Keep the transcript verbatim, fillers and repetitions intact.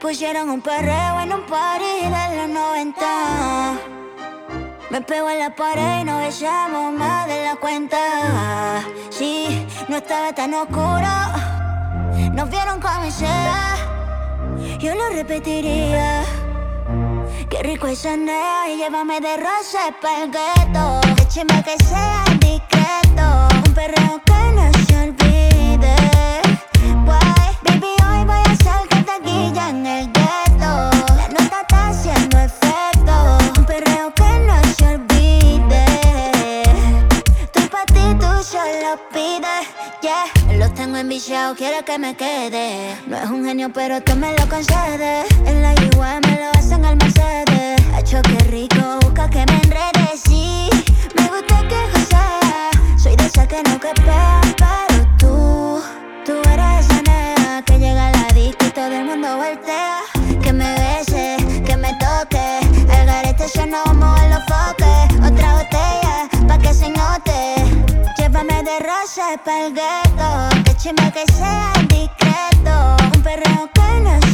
Pusieron un perreo en un party de los noventa. Me pego en la pared y nos besamos más de la cuenta. Sí, no estaba tan oscuro. Nos vieron como sea. Yo lo repetiría. Qué rico es nea y llévame de rosa pa'l gueto. Décheme que sea discreto. Un perreo que no se olvide. Guay, baby, hoy voy a hacer que taquilla en el gueto. La nota está haciendo efecto. Un perreo que no se olvide. Tú pa' ti, tú solo pides. Yeah, los tengo enviciados, quiero que me quede. No es un genio, pero tú me lo concedes. En la U me lo hacen al Mercedes. Hacho, qué rico, busca que me enrede. Sí, me gusta que josea. Soy de esa que no quepea, pero tú, tú eres esa nena que llega a la disco y todo el mundo voltea. Que me bese, que me toque. El garete suena como en los foques. Otra botella, pa' que se note. Llévame de rosa pa'l gueto. Décheme que sea discreto. Un perreo que no